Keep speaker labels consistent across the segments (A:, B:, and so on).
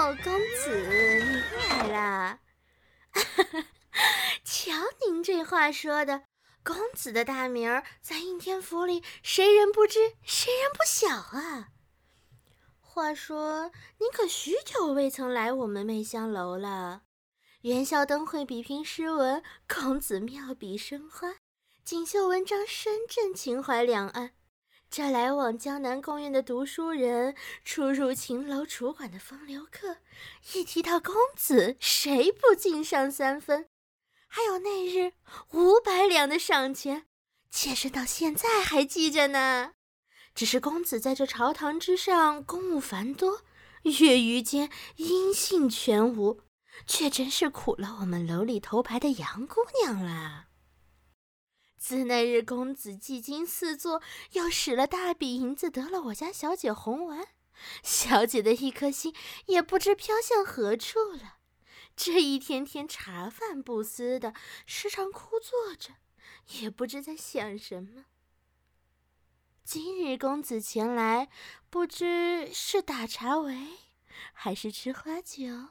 A: 公子您来啦！瞧您这话说的，公子的大名儿在应天府里谁人不知，谁人不晓啊！话说您可许久未曾来我们媚香楼了。元宵灯会比拼诗文，公子妙笔生花，锦绣文章深振情怀两岸。这来往江南贡院的读书人，出入秦楼楚馆的风流客，一提到公子，谁不敬上3分？还有那日500两的赏钱，妾身到现在还记着呢。只是公子在这朝堂之上公务繁多，月余间音信全无，却真是苦了我们楼里头牌的杨姑娘了。自那日公子技惊四座，又使了大笔银子得了我家小姐红丸，小姐的一颗心也不知飘向何处了。这一天天茶饭不思的，时常枯坐着，也不知在想什么。今日公子前来，不知是打茶围，还是吃花酒。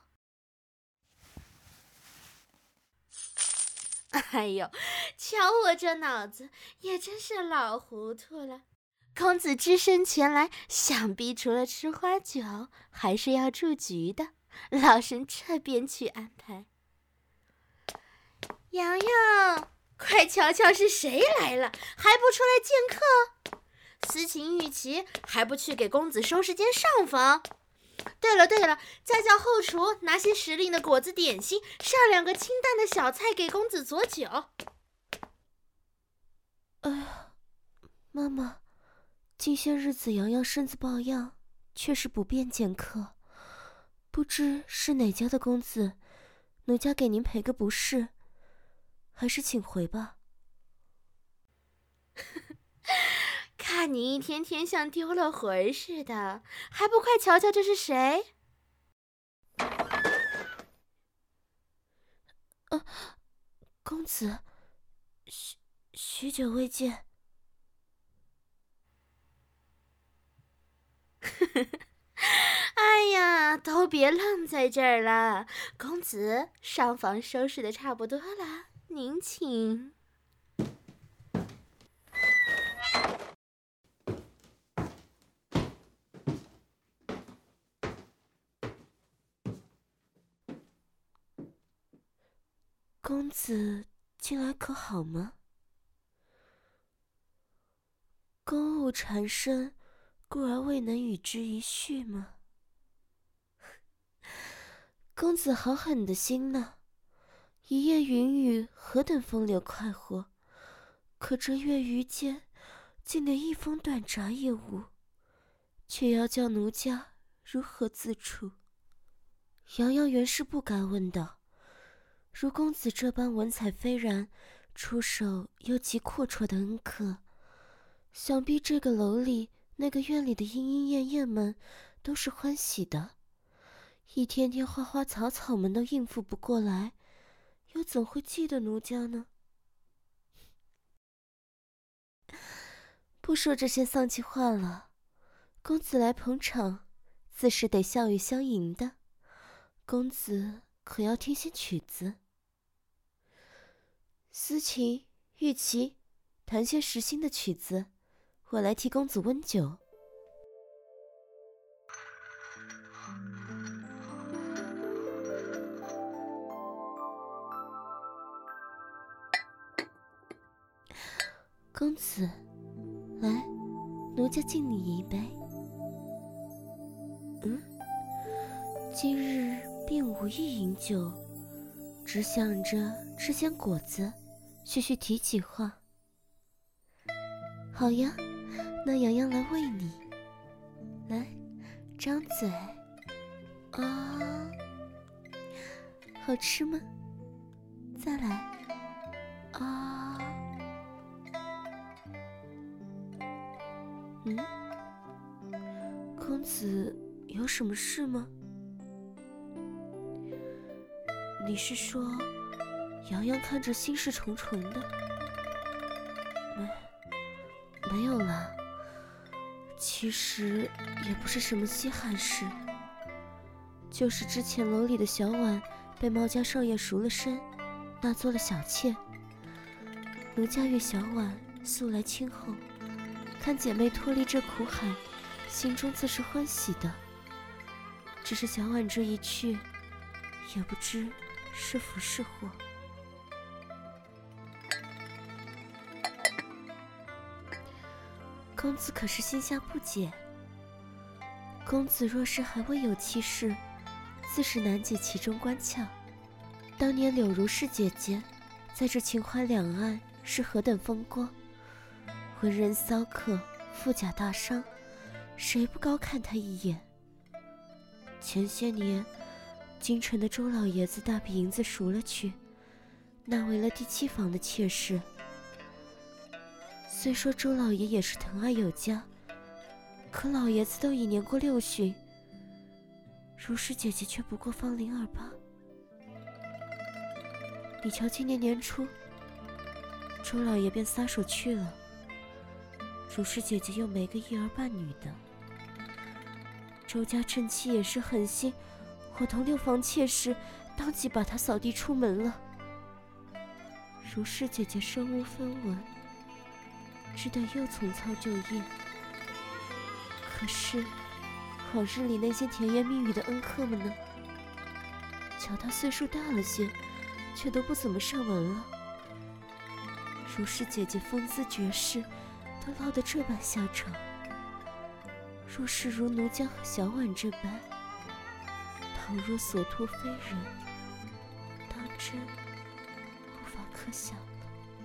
A: 哎呦，瞧我这脑子，也真是老糊涂了。公子只身前来，想必除了吃花酒，还是要住局的。老身这边去安排。洋洋，快瞧瞧是谁来了，还不出来见客？司琴玉琪还不去给公子收拾间上房？对了，再叫后厨拿些时令的果子点心，上2个清淡的小菜给公子佐酒。
B: 哎呀，妈妈，近些日子洋洋身子抱恙，确实不便见客。不知是哪家的公子，奴家给您赔个不是，还是请回吧。
A: 看你一天天像丢了魂似的，还不快瞧瞧这是谁？
B: 公子，许久未见。
A: 哎呀，都别愣在这儿了，公子上房收拾的差不多了，您请。
B: 公子近来可好吗？公务缠身，故而未能与之一叙吗？公子好狠的心呢，一夜云雨何等风流快活，可这月余间竟连一封短札也无，却要叫奴家如何自处？洋洋原是不该问道，如公子这般文采斐然，出手又极阔绰的恩客，想必这个楼里那个院里的莺莺燕燕们都是欢喜的。一天天花花草草们都应付不过来，又怎会记得奴家呢？不说这些丧气话了，公子来捧场，自是得笑语相迎的。公子可要听些曲子？司琴、玉琪，弹些时兴的曲子，我来替公子温酒。公子，来，奴家敬你一杯。今日并无意饮酒，只想着吃些果子，叙叙提起话。好呀，那洋洋来喂你。来，张嘴。啊，好吃吗？再来。啊。公子有什么事吗？你是说洋洋看着心事重重的？没有啦，其实也不是什么稀罕事， 就是之前楼里的小婉被猫家少爷赎了身，纳做了小妾。奴家与小婉素来亲厚，看姐妹脱离这苦海，心中自是欢喜的。只是小婉这一去，也不知是福是祸。公子可是心下不解。公子若是还未有妻室，自是难解其中关窍。当年柳如是姐姐，在这秦淮两岸是何等风光，文人骚客，富甲大商，谁不高看她一眼？前些年，京城的周老爷子大笔银子赎了去，纳为了第7房的妾室。虽说周老爷也是疼爱有加，可老爷子都已年过60，如是姐姐却不过芳龄28。你瞧今年年初，周老爷便撒手去了，如是姐姐又没个一儿半女的。周家正妻也是狠心，伙同6房妾室，当即把她扫地出门了。如是姐姐身无分文，只得又重操旧业。可是往日里那些甜言蜜语的恩客们呢？瞧她岁数大了些，却都不怎么上文了。如是姐姐风姿绝世，都落得这般下场。若是如奴家和小婉这般，倘若所托非人，当真无法可想了。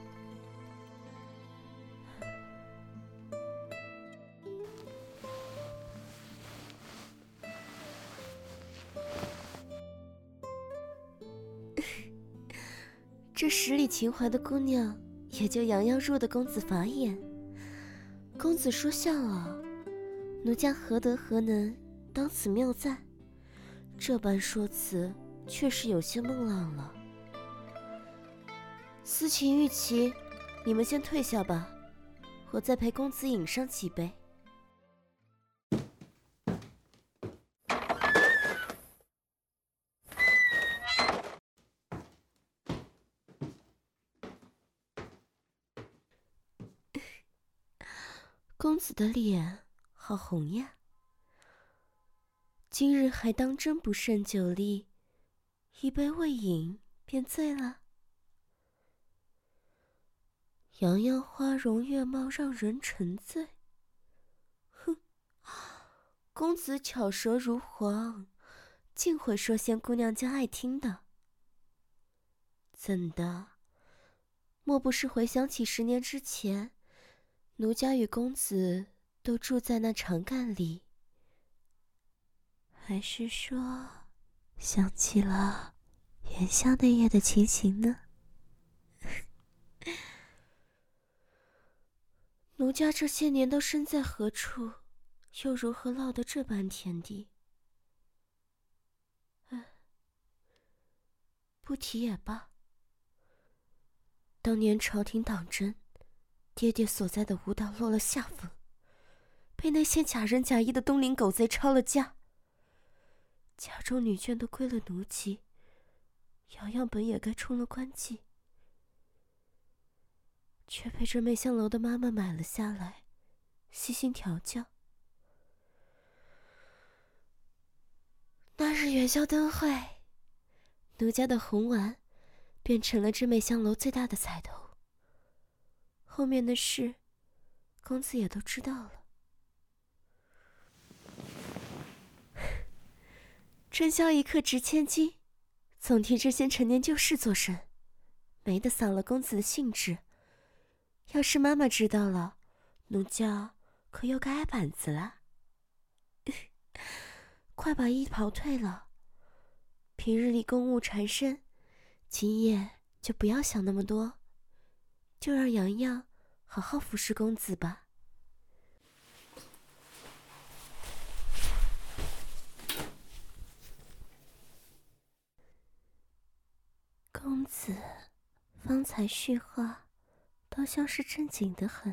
B: 这10里秦淮的姑娘，也就杨要入的公子法眼。公子说笑了，奴家何德何能当此谬赞？这般说辞，确实有些孟浪了。思琴、玉琪，你们先退下吧，我再陪公子饮上几杯。公子的脸好红呀，今日还当真不胜酒力，一杯未饮便醉了。洋洋花容月貌，让人沉醉。哼，公子巧舌如簧，竟会说些姑娘家爱听的。怎的？莫不是回想起10年之前，奴家与公子都住在那长干里？还是说想起了元宵那夜的情形呢？奴家这些年都身在何处，又如何落得这般田地？不提也罢。当年朝廷党争，爹爹所在的吴党落了下风，被那些假仁假义的东陵狗贼抄了家，家中女眷都归了奴籍，洋洋本也该充了官妓，却被这媚香楼的妈妈买了下来，悉心调教。那日元宵灯会，奴家的红丸便成了这媚香楼最大的彩头。后面的事，公子也都知道了。春宵一刻值千金，总替这些陈年旧事做甚，没得扫了公子的兴致。要是妈妈知道了，奴家可又该挨板子了。快把衣袍退了，平日里公务缠身，今夜就不要想那么多，就让洋洋好好服侍公子吧。公子方才叙话，倒像是正经得很，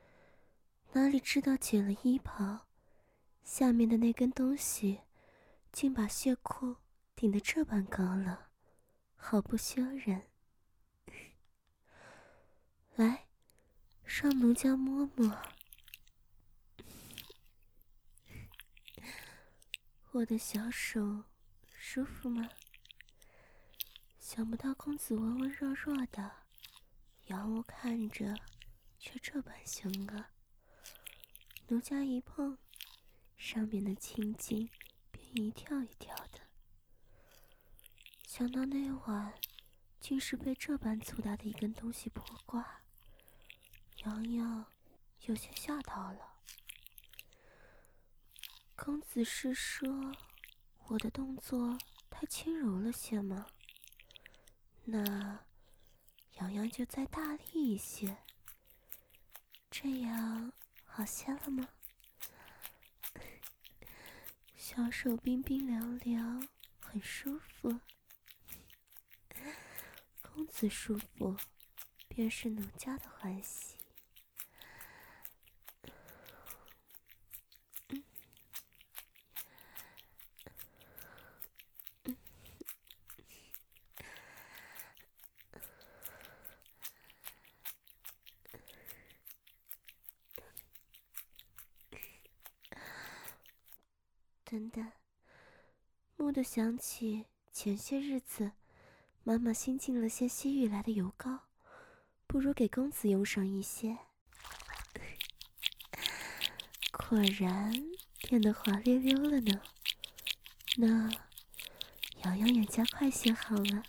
B: 哪里知道解了衣袍，下面的那根东西竟把血裤顶得这般高了，好不羞人。来，让奴家摸摸。我的小手舒服吗？想不到公子温温弱弱的，仰我看着却这般凶恶。奴家一碰，上面的青筋便一跳一跳的。想到那晚竟是被这般粗大的一根东西破挂，洋洋有些吓到了。公子是说我的动作太轻柔了些吗？那洋洋就再大力一些，这样好些了吗？小手冰冰凉凉，很舒服。公子舒服，便是奴家的欢喜。等等，蓦地想起前些日子妈妈新进了些西域来的油膏，不如给公子用上一些。果然变得滑溜溜了呢。那洋洋也加快些好了。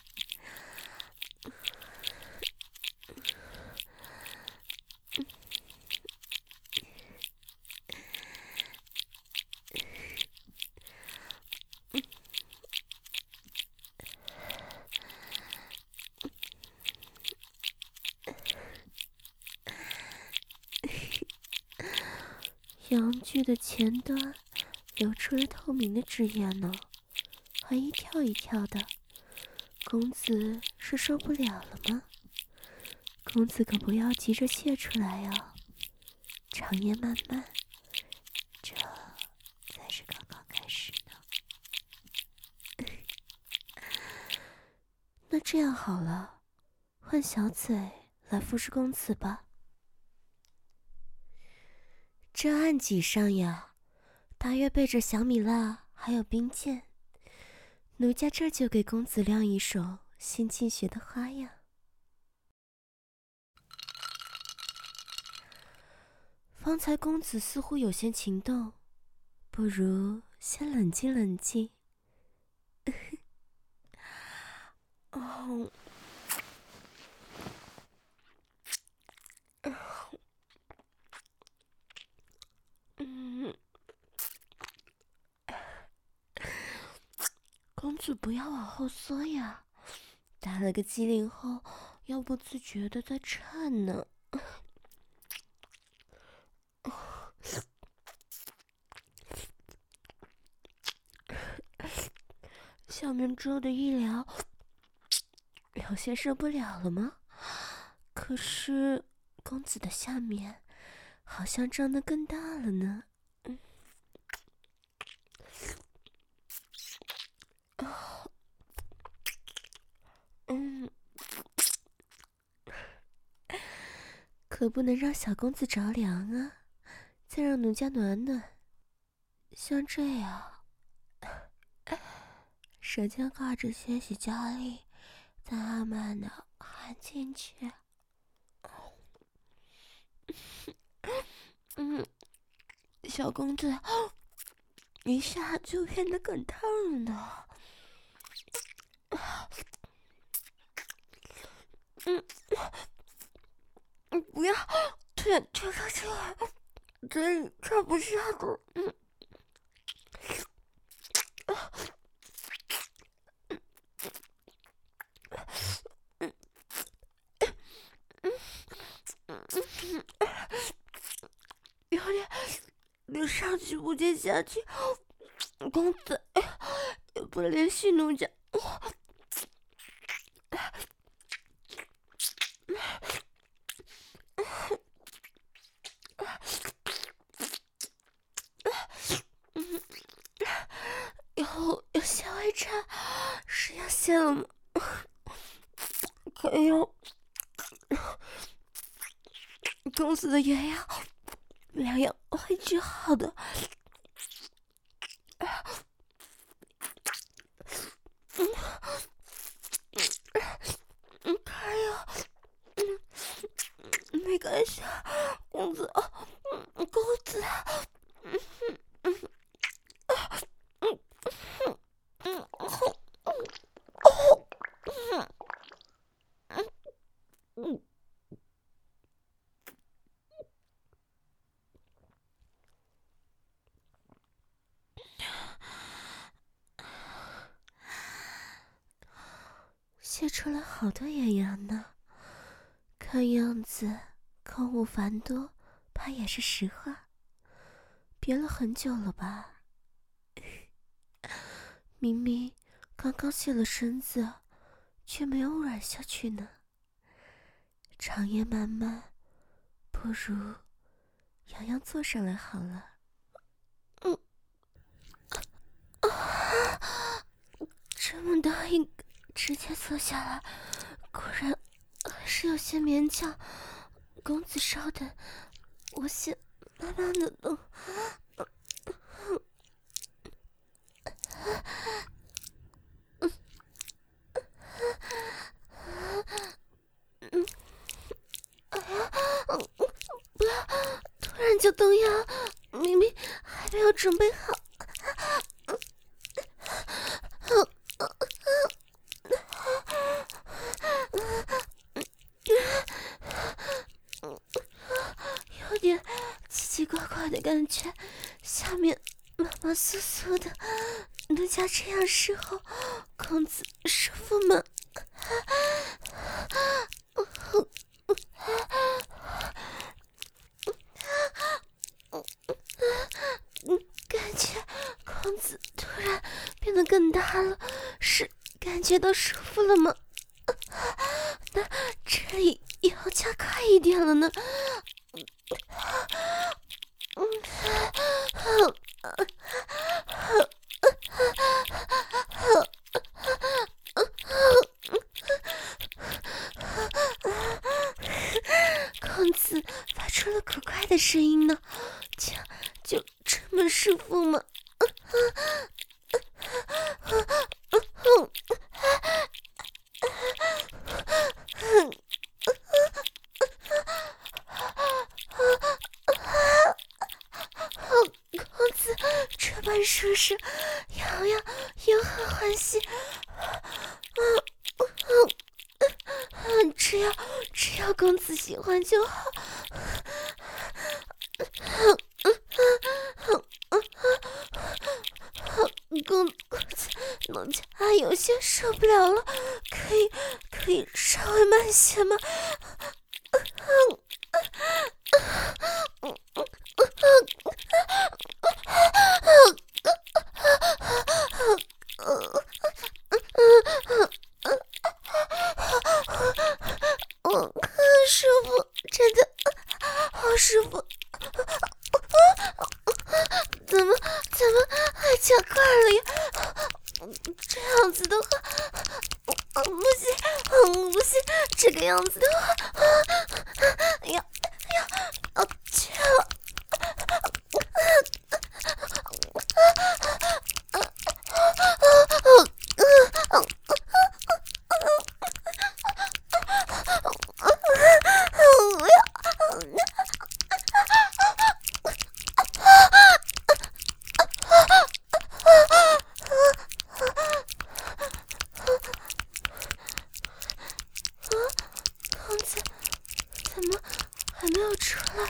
B: 阳具的前端流出了透明的汁液呢，还一跳一跳的。公子是受不了了吗？公子可不要急着泄出来哦，长夜漫漫，这才是刚刚开始呢。那这样好了，换小嘴来服侍公子吧。这案几上呀，大约备着小米辣还有冰剑，奴家这就给公子亮一手新进学的花样。方才公子似乎有些情动，不如先冷静冷静。哦，公子不要往后缩呀，打了个激灵后，要不自觉的在颤呢。下面遮的一凉，有些受不了了吗？可是公子的下面好像胀得更大了呢。可不能让小公子着凉啊，再让奴家暖暖。像这样，舌尖挂着些许娇力，再慢慢的含进去。小公子一下就变得更烫了呢。不要，退开这，嘴里插不下的。有点上气不接下气，公子也不联系奴家。以后现了吗？还有公子的原药疗养会治好的。还有，没关系，公子，公子。泄出来好多眼阳呢，看样子口无繁多，怕也是实话。憋了很久了吧？明明刚刚泄了身子，却没有软下去呢。长夜漫漫，不如洋洋坐上来好了。这么大一个，直接坐下来，果然还是有些勉强。公子稍等，我先慢慢的动。不要突然就动摇，明明还没有准备好。有点奇奇怪怪的感觉，下面麻麻酥酥的，人家这样时候，公子舒服吗？感觉公子突然变得更大了，是感觉到舒服了吗？那这里也要加快一点了呢。公子发出了可快的声音呢，就这么舒服吗？公子这般舒适，洋洋也很欢喜。只要公子喜欢就好。公子农家有些受不了了，可以稍微慢些吗？舒服，真的好舒服。怎么还加快了呀？这样子的话，不行，不行，这个样子的话，要去了。公子怎么还没有出来？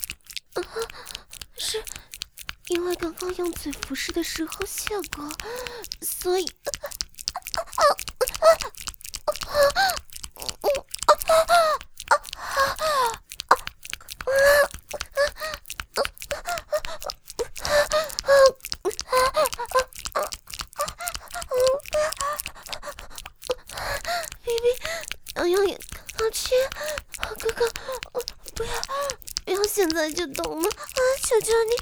B: 是因为刚刚用嘴服侍的时候泄过，所以洋洋也刚去，哥哥，不要现在就动了，求求你！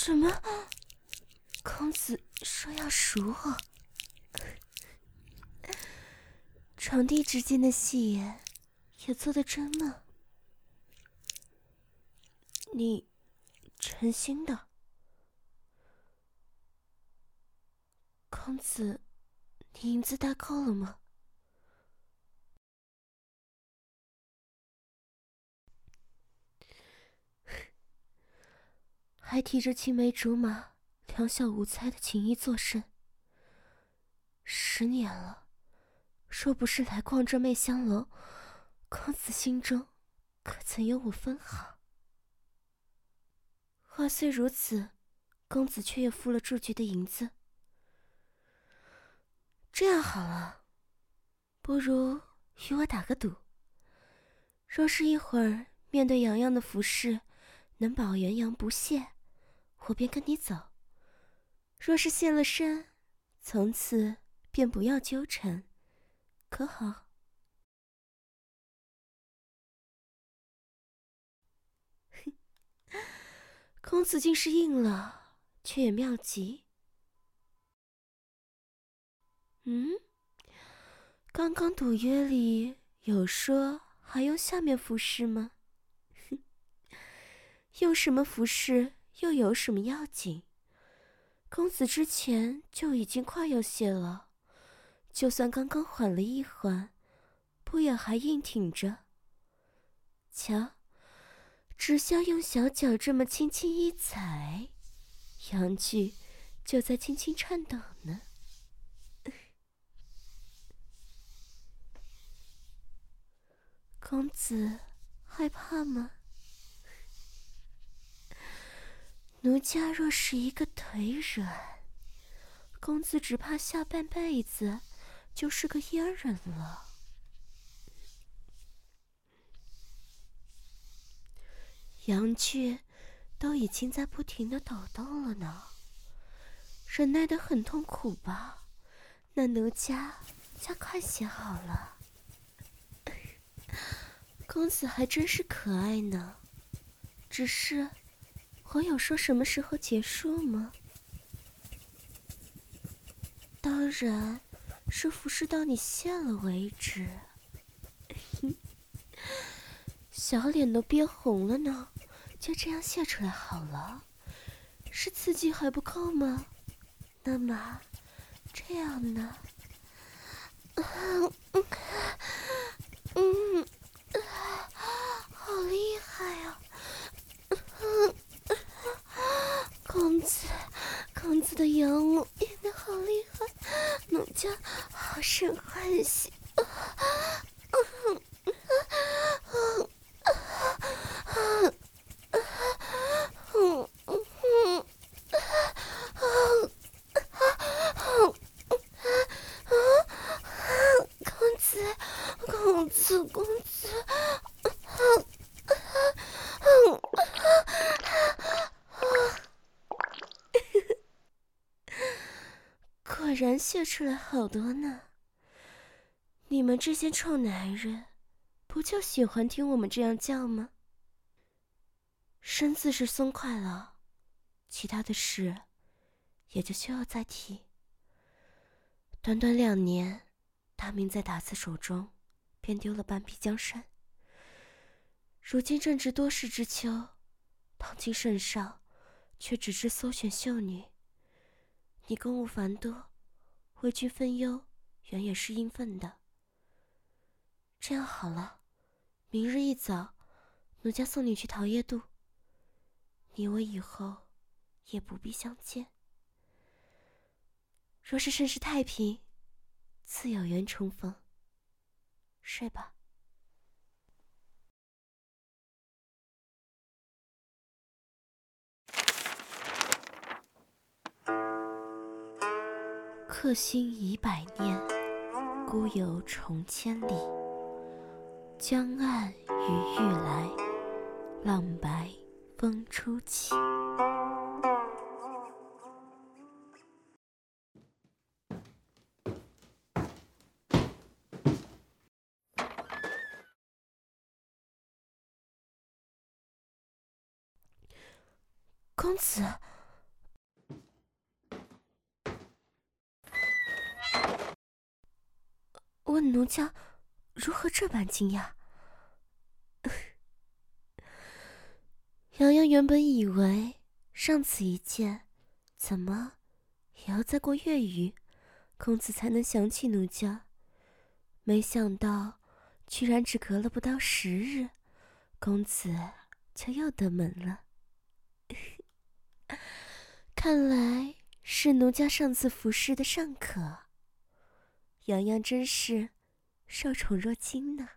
B: 什么？公子说要赎我？床地之间的戏言也做得真吗？你真心的？公子，你银子带够了吗？还提着青梅竹马、两小无猜的情谊作甚？10年了，若不是来逛这媚香楼，公子心中可曾有我分毫？话虽如此，公子却也付了住局的银子。这样好了，不如与我打个赌，若是一会儿面对洋洋的服饰能保元阳不泄，我便跟你走；若是现了身，从此便不要纠缠，可好？公子竟是应了，却也妙极。刚刚赌约里有说还用下面服饰吗？用什么服饰又有什么要紧？公子之前就已经快要泄了，就算刚刚缓了一缓，不也还硬挺着？瞧，只需用小脚这么轻轻一踩，阳具就在轻轻颤抖呢。公子害怕吗？奴家若是一个腿软，公子只怕下半辈子就是个阉人了。阳具都已经在不停地抖动了呢，忍耐得很痛苦吧？那奴家加快些好了。公子还真是可爱呢，只是我有说什么时候结束吗？当然是服侍到你泄了为止。小脸都憋红了呢，就这样泄出来好了。是刺激还不够吗？那么这样呢？好厉害啊！公子的阳物演得好厉害，奴家好生欢喜。公子，果然泄出来好多呢。你们这些臭男人，不就喜欢听我们这样叫吗？身子是松快了，其他的事也就需要再提。短短2年，大明在达子手中便丢了半壁江山。如今正值多事之秋，旁亲甚少，却只知搜选秀女。你公务繁多，为君分忧，原也是应分的。这样好了，明日一早，奴家送你去桃叶渡。你我以后也不必相见。若是甚是太平，自有缘重逢。睡吧。客心已百年，孤游重千里。江岸雨欲来，浪白风初起。公子， 问奴家如何这般惊讶。洋洋原本以为上次一见，怎么也要再过月余，公子才能想起奴家，没想到居然只隔了不到10日，公子就又登门了。看来是奴家上次服侍的尚可，洋洋真是受宠若惊呢。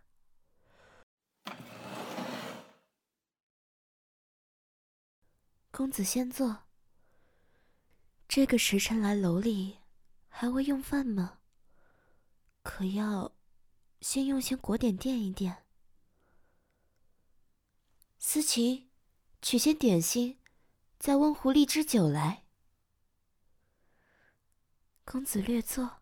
B: 公子先坐。这个时辰来楼里，还未用饭吗？可要先用些果点垫一垫。思琪，取些点心，再温壶荔枝酒来。公子略坐。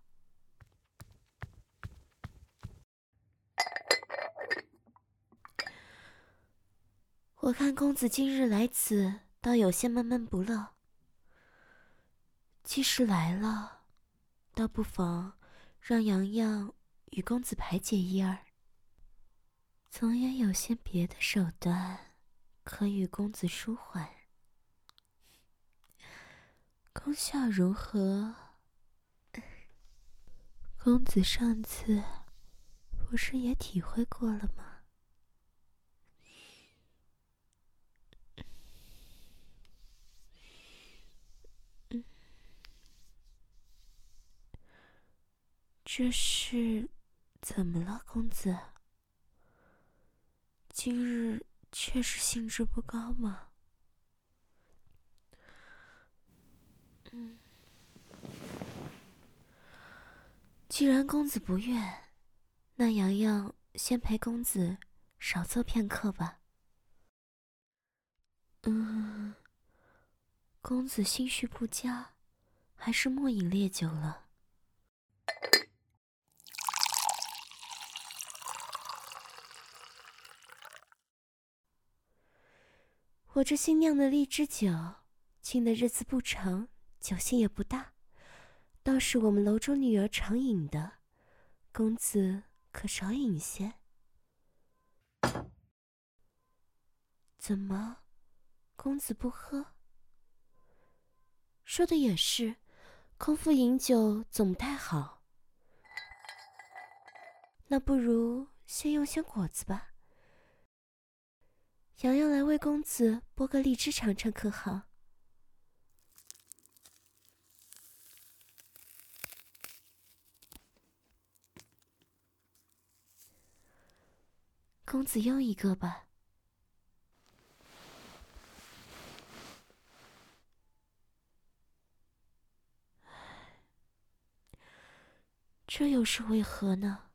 B: 我看公子今日来此，倒有些闷闷不乐。既是来了，倒不妨让洋洋与公子排解一二，总也有些别的手段可与公子舒缓。功效如何？公子上次不是也体会过了吗？这是怎么了，公子？今日确实兴致不高吗？既然公子不愿，那洋洋先陪公子少坐片刻吧。公子心绪不佳，还是莫饮烈酒了。我这新酿的荔枝酒，浸的日子不长，酒性也不大，倒是我们楼中女儿常饮的，公子可少饮些。怎么，公子不喝？说的也是，空腹饮酒总不太好。那不如先用些果子吧。洋洋来为公子剥个荔枝尝尝，可好？公子用一个吧。这又是为何呢？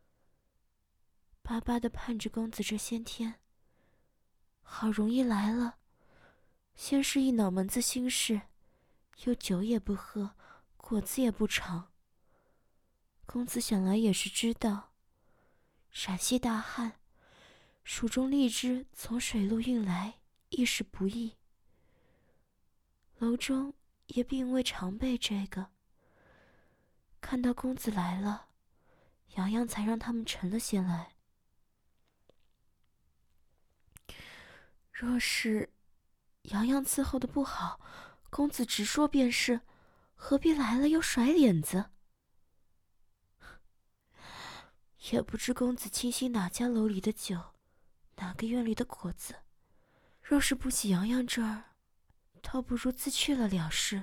B: 巴巴的盼着公子这些天，好容易来了，先是一脑门子心事，又酒也不喝，果子也不尝。公子想来也是知道，陕西大旱，蜀中荔枝从水路运来，亦是不易。楼中也并未常备这个。看到公子来了，洋洋才让他们盛了些来。若是洋洋伺候的不好，公子直说便是，何必来了又甩脸子？也不知公子倾心哪家楼里的酒，哪个院里的果子。若是不喜洋洋这儿，倒不如自去了了事。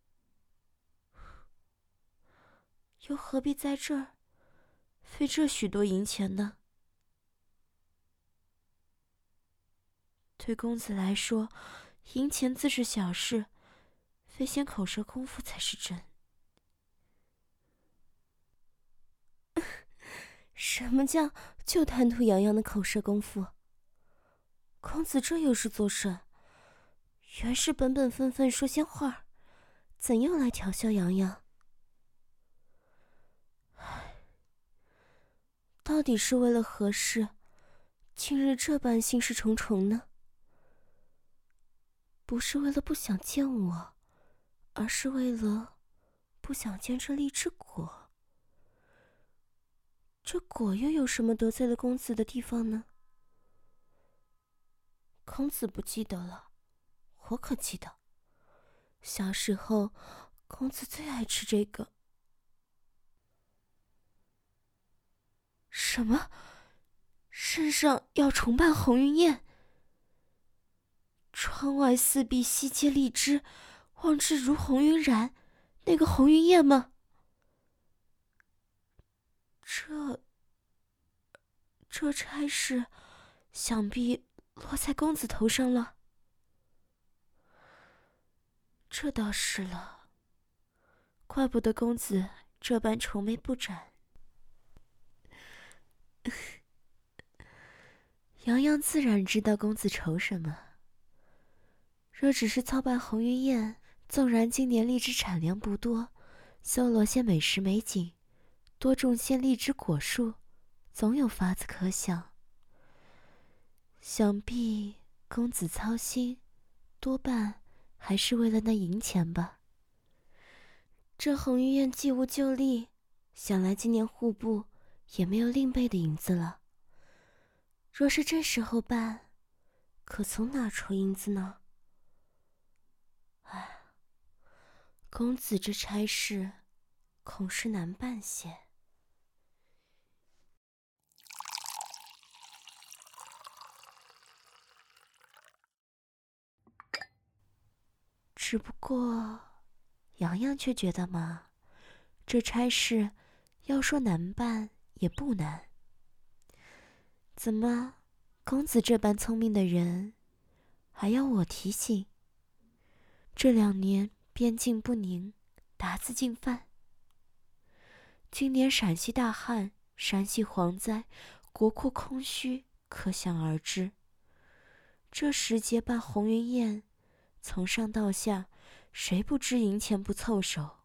B: 又何必在这儿费这许多银钱呢？对公子来说，银钱自是小事，非先口舌功夫才是真。什么叫就贪图洋洋的口舌功夫？公子这又是作甚？原是本本分分说些话，怎又来调笑洋洋？到底是为了何事，今日这般心事重重呢？不是为了不想见我，而是为了不想见这荔枝果。 这果又有什么得罪了公子的地方呢？公子不记得了，我可记得。小时候，公子最爱吃这个。什么？圣上要重办鸿运宴？窗外四壁西结荔枝，望之如红晕染，那个鸿运宴吗？这差事，想必落在公子头上了。这倒是了，怪不得公子这般愁眉不展。洋洋自然知道公子愁什么。若只是操办鸿运宴，纵然今年荔枝产量不多，搜罗些美食美景，多种些荔枝果树，总有法子可想。想必公子操心，多半还是为了那银钱吧。这鸿运宴既无旧例，想来今年户部也没有另备的银子了。若是这时候办，可从哪筹银子呢？唉，公子这差事恐是难办些。只不过洋洋却觉得嘛，这差事要说难办也不难。怎么，公子这般聪明的人，还要我提醒？这2年边境不宁，鞑子进犯。今年陕西大旱，山西蝗灾，国库空虚，可想而知。这时节办鸿运宴，从上到下，谁不知银钱不凑手？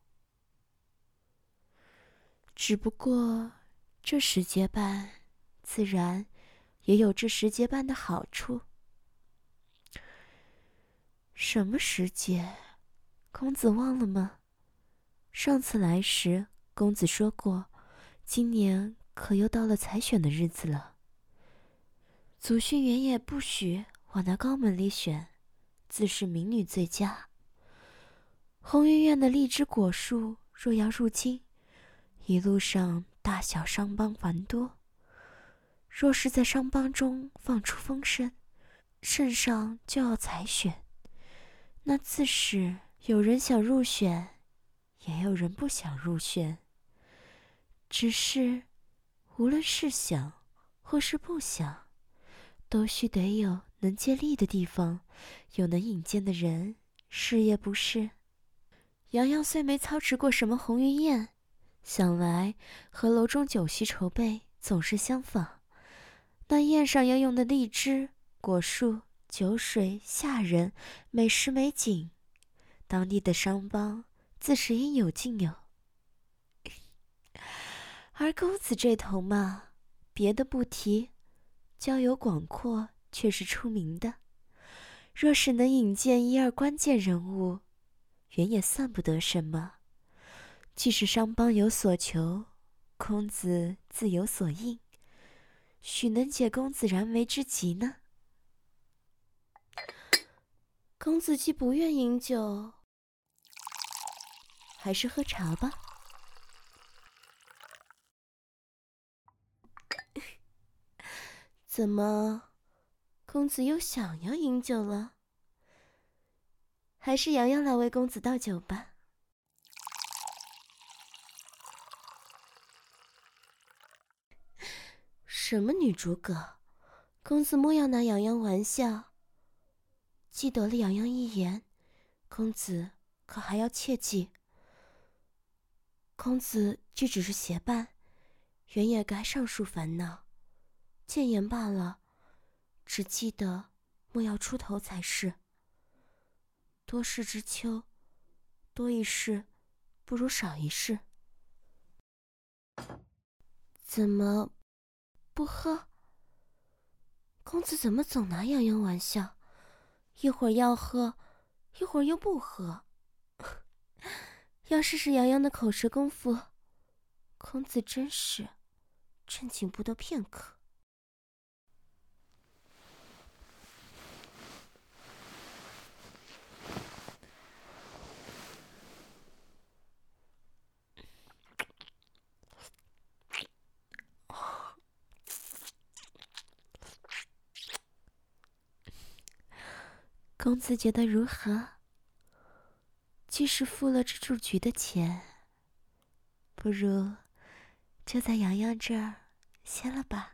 B: 只不过这时节办，自然也有这时节办的好处。什么时节？公子忘了吗？上次来时，公子说过，今年可又到了采选的日子了。祖训原也不许往那高门里选，自是民女最佳。鸿运院的荔枝果树若要入京，一路上大小商帮繁多，若是在商帮中放出风声，圣上就要采选，那自是有人想入选，也有人不想入选。只是无论是想或是不想，都须得有能借力的地方，有能引荐的人，是也不是？洋洋虽没操持过什么鸿运宴，想来和楼中酒席筹备总是相仿。那宴上要用的荔枝、果树、酒水、下人、美食美景，当地的商帮自是应有尽有。而公子这头嘛，别的不提，交友广阔却是出名的。若是能引荐1、2关键人物，原也算不得什么。既是商帮有所求，公子自有所应，许能解公子燃眉之急呢？公子既不愿饮酒，还是喝茶吧。怎么，公子又想要饮酒了？还是洋洋来为公子倒酒吧。什么女诸葛？公子莫要拿洋洋玩笑。记得了洋洋一言，公子可还要切记。公子既只是协办，原也该上述烦恼。谏言罢了，只记得莫要出头才是。多事之秋，多一事不如少一事。怎么不喝？公子怎么总拿洋洋玩笑？一会儿要喝，一会儿又不喝。要试试洋洋的口舌功夫，公子真是正经不得片刻。公子觉得如何？既是付了这住局的钱，不如就在洋洋这儿歇了吧。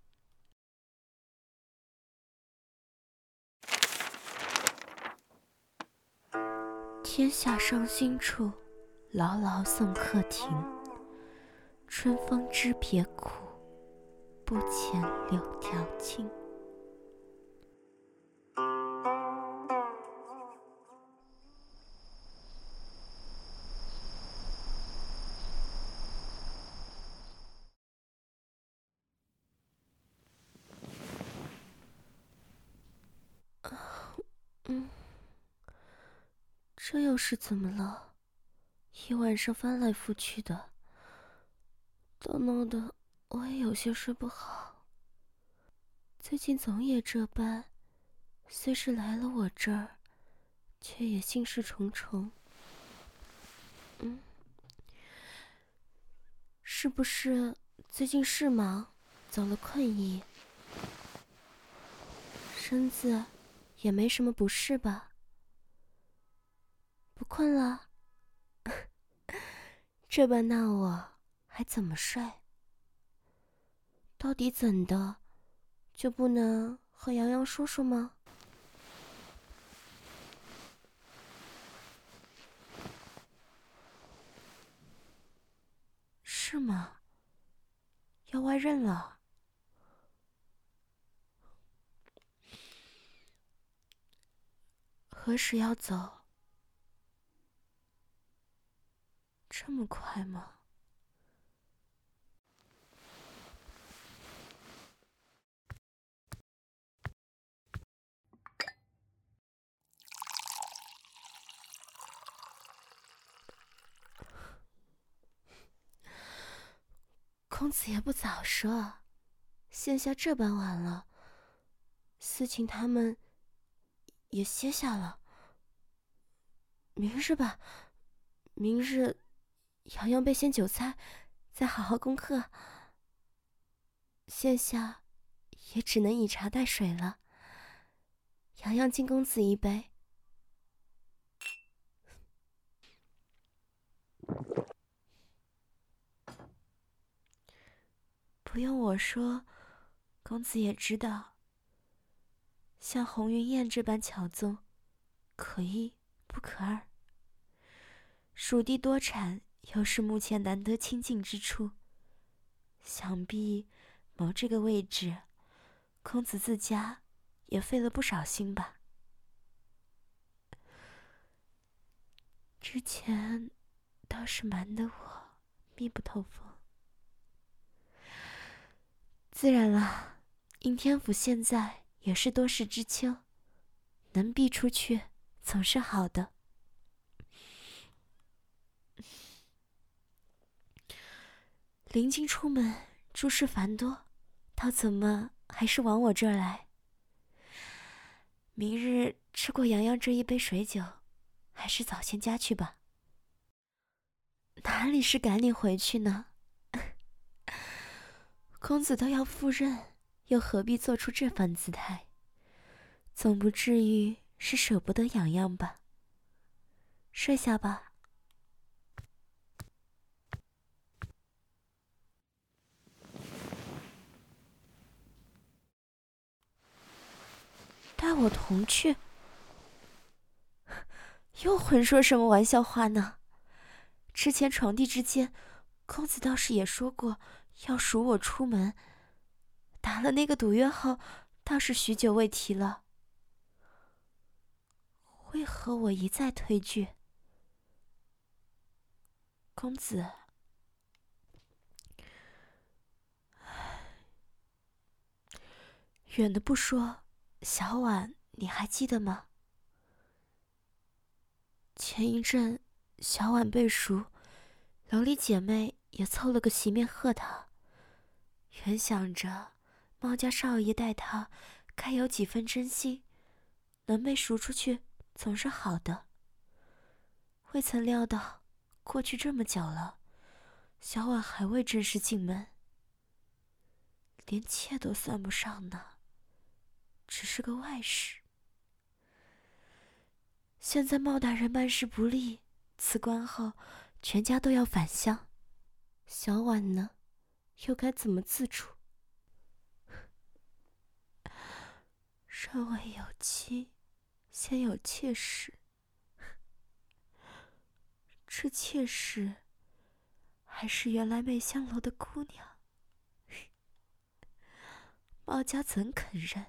B: 天下伤心处，牢牢送客亭。春风知别苦，不遣柳条青。这又是怎么了？一晚上翻来覆去的，都弄得我也有些睡不好。最近总也这般，虽是来了我这儿，却也心事重重。是不是最近事忙，走了困意？身子也没什么不适吧？不困了？这般闹我还怎么睡？到底怎的，就不能和洋洋说说吗？是吗？要外任了？何时要走？这么快吗？公子也不早说，现下这般晚了，思琴他们也歇下了。明日吧，明日洋洋备些酒菜，再好好功课。现下也只能以茶代水了。洋洋敬公子一杯。不用我说，公子也知道，像红云宴这般巧纵，可一不可二。蜀地多产，又是目前难得清静之处，想必谋这个位置，公子自家也费了不少心吧。之前倒是瞒得我密不透风。自然了，应天府现在也是多事之秋，能避出去总是好的。临近出门，诸事繁多，倒怎么还是往我这儿来？明日吃过洋洋这一杯水酒，还是早些家去吧。哪里是赶你回去呢？公子都要赴任，又何必做出这番姿态？总不至于是舍不得洋洋吧？睡下吧。带我同去？又混说什么玩笑话呢？之前床弟之间，公子倒是也说过要赎我出门，打了那个赌约后，倒是许久未提了。为何我一再推拒？公子，远的不说，小婉你还记得吗？前一阵小婉被赎，楼里姐妹也凑了个席面贺她， 原想着猫家少爷待他该有几分真心，能被赎出去总是好的。未曾料到过去这么久了，小婉还未正式进门，连妾都算不上呢，只是个外室。现在茂大人办事不力，辞官后全家都要返乡，小婉呢，又该怎么自处？人未有妻，先有妾室。这妾室还是原来媚香楼的姑娘，茂家怎肯认？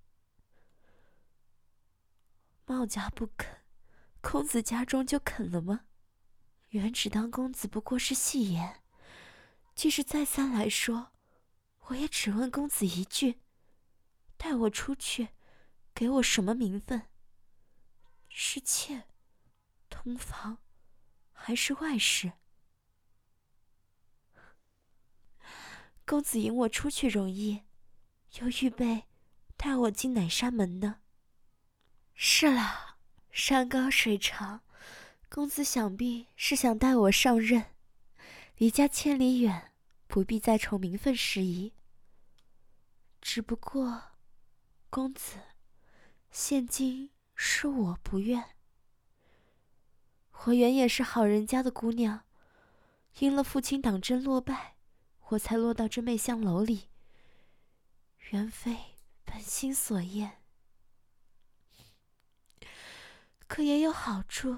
B: 茂家不肯，公子家中就肯了吗？原只当公子不过是戏言，即使再三来说，我也只问公子一句：带我出去，给我什么名分？是妾、通房，还是外室？公子引我出去容易，又预备带我进哪扇门呢？是了，山高水长，公子想必是想带我上任，离家千里远，不必再愁名分事宜。只不过，公子，现今是我不愿。我原也是好人家的姑娘，因了父亲党争落败，我才落到这媚香楼里，原非本心所愿。可也有好处，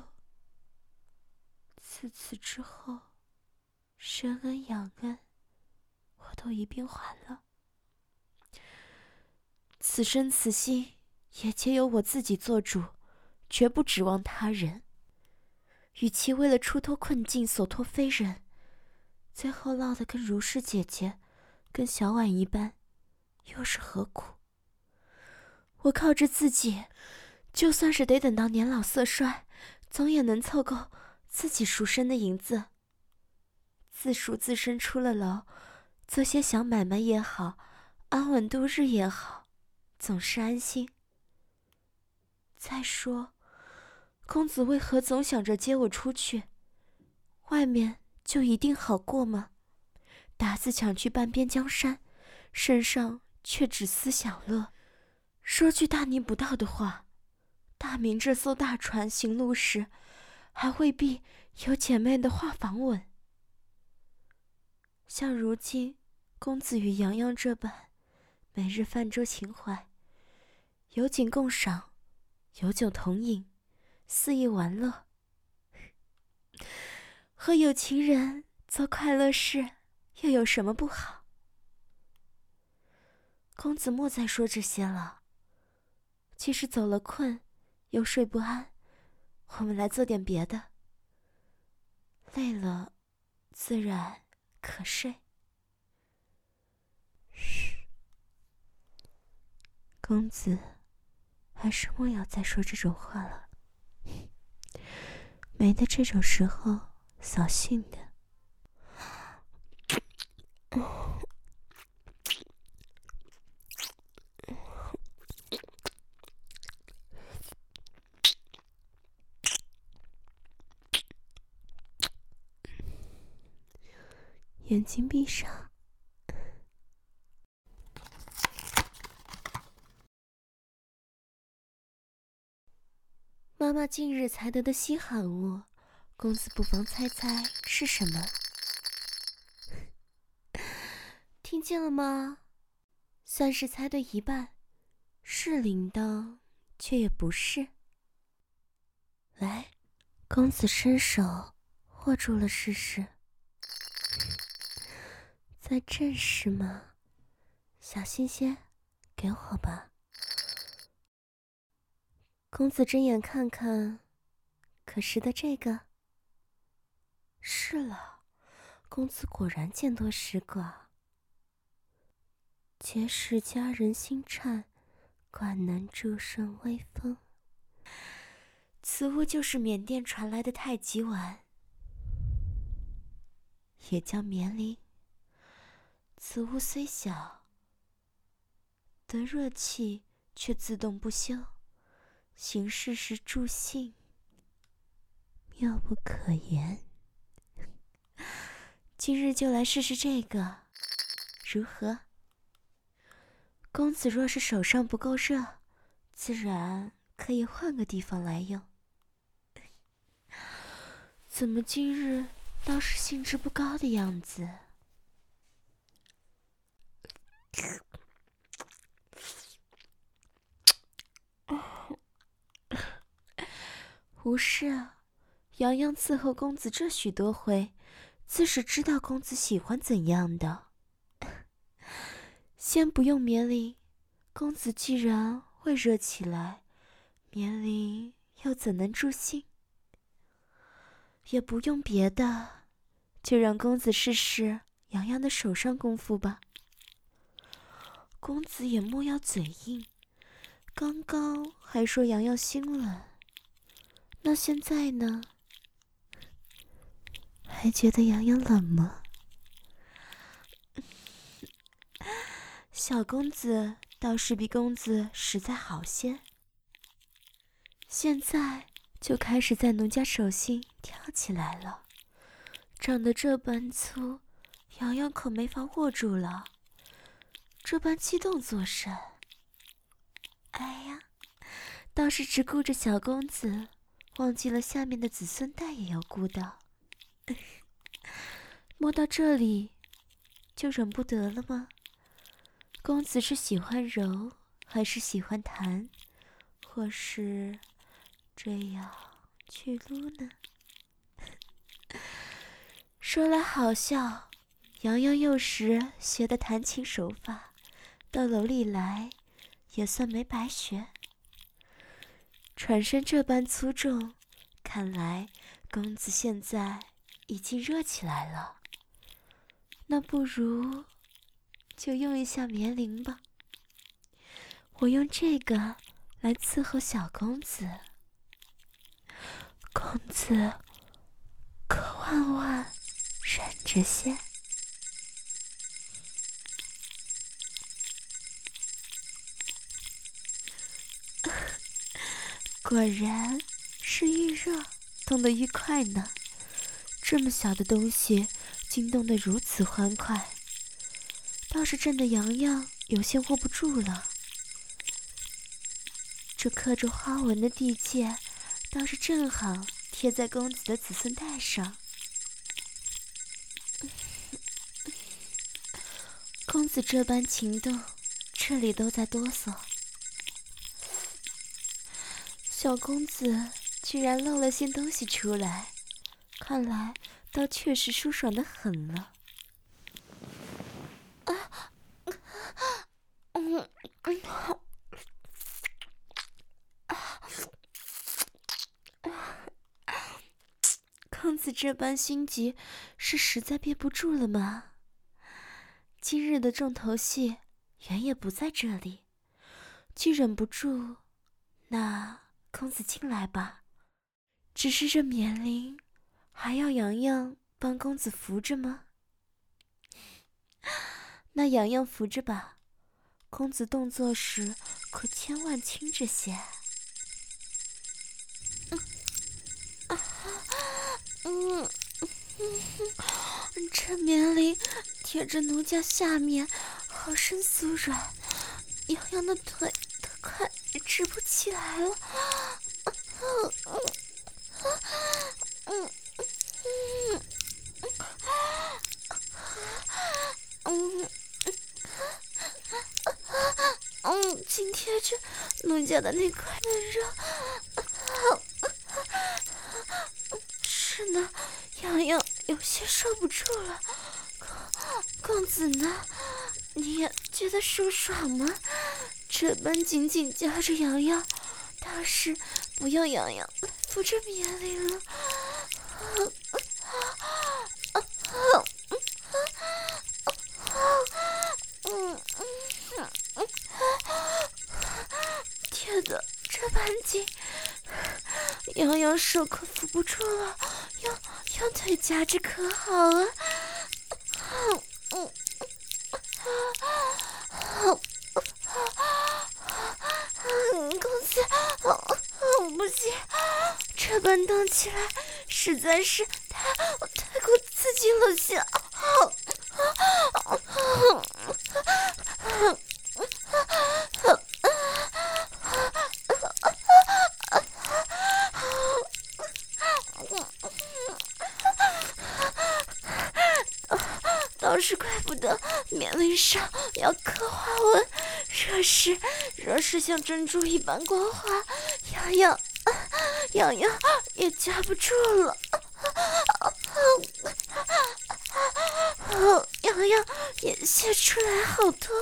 B: 自此之后，生恩养恩，我都一并还了。此生此心，也皆由我自己做主，绝不指望他人。与其为了出脱困境所托非人，最后落得跟如是姐姐、跟小婉一般，又是何苦？我靠着自己，就算是得等到年老色衰，总也能凑够自己赎身的银子。自赎自身出了牢，做些小买卖也好，安稳度日也好，总是安心。再说，公子为何总想着接我出去？外面就一定好过吗？打字抢去半边江山，身上却只思享乐。说句大逆不道的话，大明这艘大船行路时，还未必有姐妹的话防稳。像如今公子与洋洋这般，每日泛舟情怀，有景共赏，有酒同饮，肆意玩乐，和有情人做快乐事，又有什么不好？公子莫再说这些了。即使走了困，又睡不安，我们来做点别的。累了，自然可睡。嘘，公子，还是莫要再说这种话了。没得这种时候扫兴的。眼睛闭上。妈妈近日才得的稀罕物，公子不妨猜猜是什么？听见了吗？算是猜对一半，是铃铛，却也不是。来，公子伸手握住了试试。再正式吗？小心些，给我吧。公子睁眼看看，可识得这个？是了，公子果然见多识广。结识佳人心颤，管能助胜微风。此物就是缅甸传来的太极丸，也叫棉铃。 此物虽小，得热气却自动不休，行事时助兴，妙不可言。今日就来试试这个，如何？公子若是手上不够热，自然可以换个地方来用。怎么今日倒是兴致不高的样子？无事，洋洋伺候公子这许多回，自是知道公子喜欢怎样的。先不用棉铃，公子既然会热起来，棉铃又怎能助兴？也不用别的，就让公子试试洋洋的手上功夫吧。公子也莫要嘴硬，刚刚还说洋洋心冷，那现在呢？还觉得洋洋冷吗？小公子倒是比公子实在好些，现在就开始在奴家手心跳起来了，长得这般粗，洋洋可没法握住了，这般激动作甚？哎呀，倒是只顾着小公子，忘记了下面的子孙代也要顾到。摸到这里，就忍不得了吗？公子是喜欢揉，还是喜欢弹，或是这样去撸呢？说来好笑，洋洋幼时学的弹琴手法，到楼里来也算没白学。船身这般粗重，看来公子现在已经热起来了。那不如就用一下棉铃吧。我用这个来伺候小公子，公子可万万忍着些。果然是愈热动得愈快呢，这么小的东西惊动得如此欢快，倒是震得洋洋有些握不住了。这刻着花纹的地界倒是正好贴在公子的子孙带上。公子这般情动，这里都在哆嗦。小公子居然露了些东西出来，看来倒确实舒爽得很了。公子这般心急，是实在憋不住了吗？今日的重头戏原也不在这里，既忍不住，那公子进来吧。只是这棉铃，还要洋洋帮公子扶着吗？那洋洋扶着吧，公子动作时可千万轻着些。这棉铃贴着奴家下面，好生酥软，洋洋的腿都快直不起来了。紧贴着奴家的那块嫩肉。是呢，洋洋有些受不住了。公子呢？你也觉得舒爽吗？这般紧紧夹着洋洋，倒是不用洋洋扶着棉铃了。贴得这般紧，洋洋手可扶不住了，用腿夹着可好啊。 公子，不行，这般荡起来实在是太过刺激了些。倒是怪不得面鳞上要刻花纹，若是像珍珠一般光滑，痒也夹不住了。痒也泄出来好多。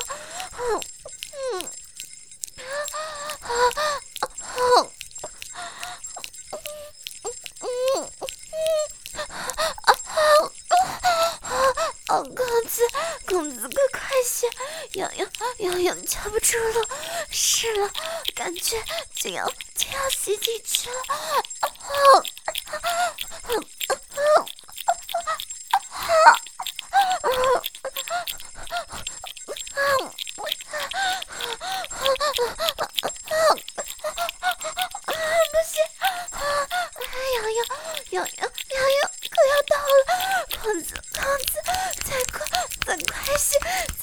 B: 公子快些，痒夹不住了，是了，感觉就要吸进去了。不行，痒，可要到了，公子，再快些！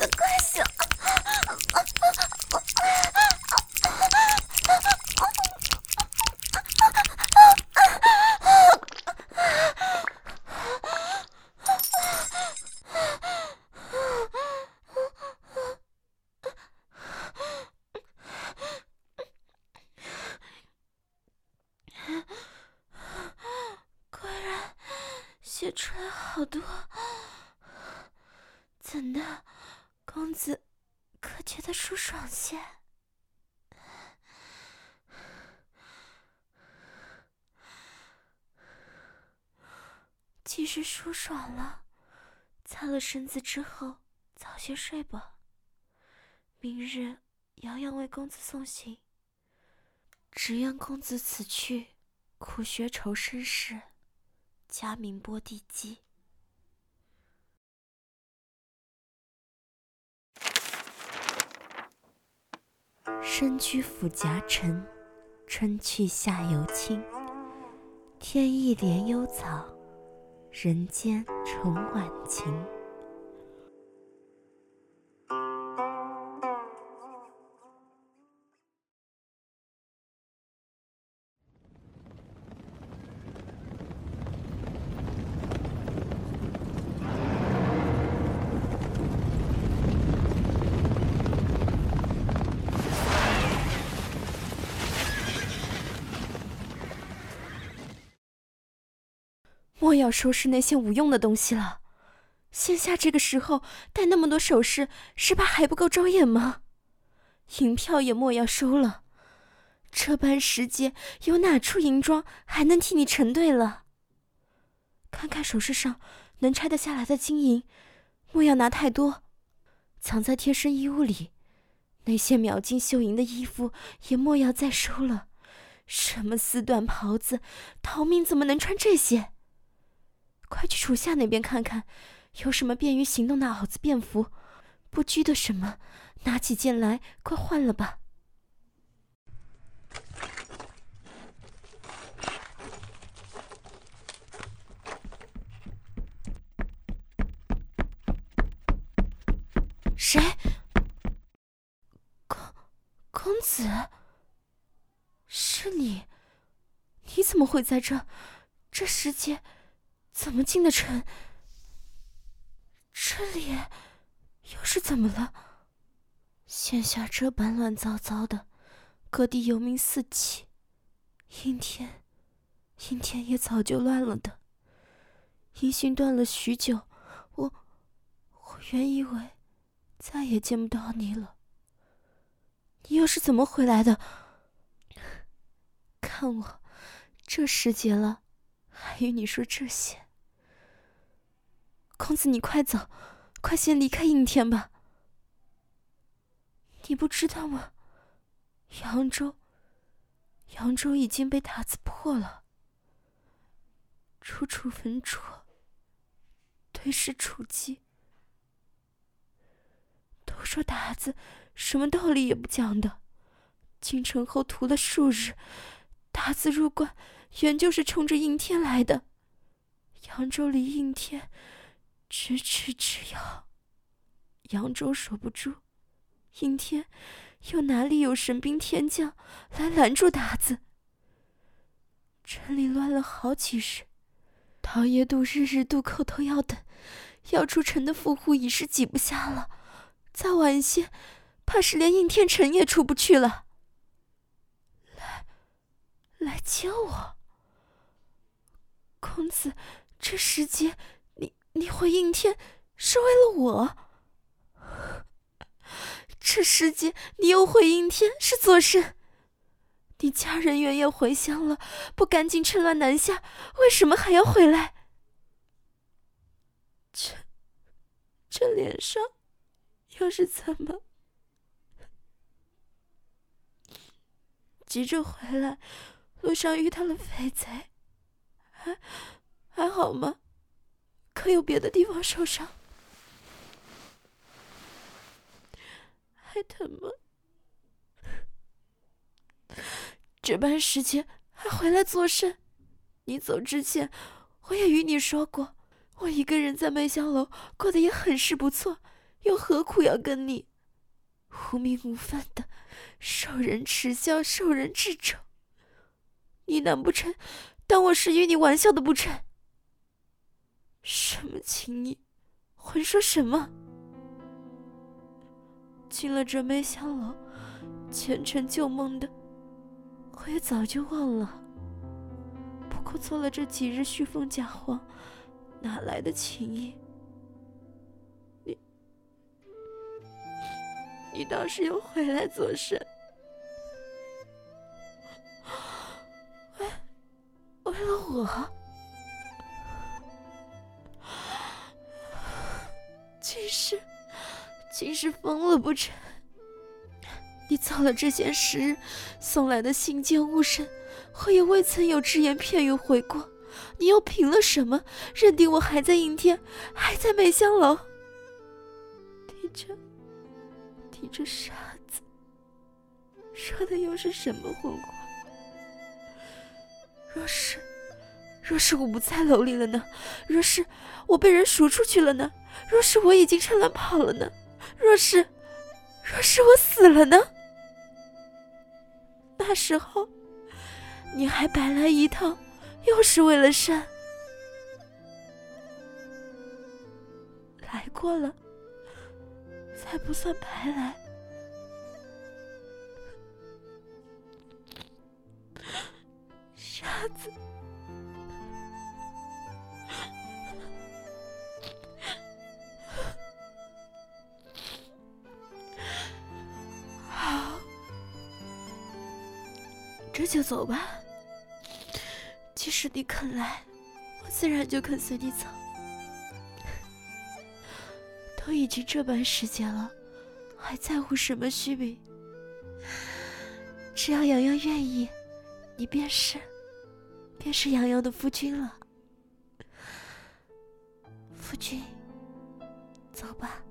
B: 果然血出来好多，怎的，公子可觉得舒爽些？既是舒爽了，擦了身子之后，早些睡吧。明日瑶瑶为公子送行，只愿公子此去苦学愁身时，佳名波地基。身居府夹尘，春去夏犹清。天意怜幽草，人间重晚晴。莫要收拾那些无用的东西了。现下这个时候戴那么多首饰，是怕还不够招眼吗？银票也莫要收了。这般时节，有哪处银庄还能替你成对了？看看首饰上能拆得下来的金银，莫要拿太多，藏在贴身衣物里。那些秒金绣银的衣服也莫要再收了。什么丝缎袍子，逃命怎么能穿这些？快去厨下那边看看，有什么便于行动的袄子便服，不拘的什么，拿几件来，快换了吧。谁？公子？是你？你怎么会在这？这时节怎么进得城？这里又是怎么了？现下这般乱糟糟的，各地游民四起，阴天也早就乱了的。音讯断了许久，我原以为再也见不到你了。你又是怎么回来的？看我这时节了，还与你说这些。公子，你快走，快先离开阴天吧。你不知道吗？扬州已经被塔子破了，处处焚灼，对视楚鸡。 都说达子什么道理也不讲的，进城后屠了数日，达子入关原就是冲着应天来的。扬州离应天咫尺之遥，扬州守不住，应天又哪里有神兵天将来拦住达子？城里乱了好几日，陶爷度日日渡口头要等，要出城的富户已是挤不下了，再晚些怕是连应天城也出不去了。来救我！公子，这时节你回应天是为了我？这时节你又回应天是作甚？你家人员也回乡了，不赶紧趁乱南下，为什么还要回来？这脸上又是怎么？急着回来，路上遇到了匪贼，还好吗？可有别的地方受伤？还疼吗？这般时节还回来作甚？你走之前，我也与你说过，我一个人在梅香楼过得也很是不错，又何苦要跟你无名无分的受人耻笑，受人掣肘？你难不成当我是与你玩笑的不成？什么情谊，混说什么？进了这梅香楼，前尘旧梦的我也早就忘了，不过做了这几日虚风假话，哪来的情谊？你倒是又回来作甚？为了我？竟是疯了不成？你造了这些时日送来的信件物甚，我也未曾有只言片语回过，你又凭了什么认定我还在应天，还在梅香楼？提着沙子，说的又是什么混话？若是我不在楼里了呢？若是我被人赎出去了呢？若是我已经趁乱跑了呢？若是我死了呢？那时候你还白来一趟，又是为了甚？来过了才不算白来。傻子，好，这就走吧。即使你肯来，我自然就肯随你走。都已经这般时节了，还在乎什么虚名？只要洋洋愿意，你便是洋洋的夫君了。夫君，走吧。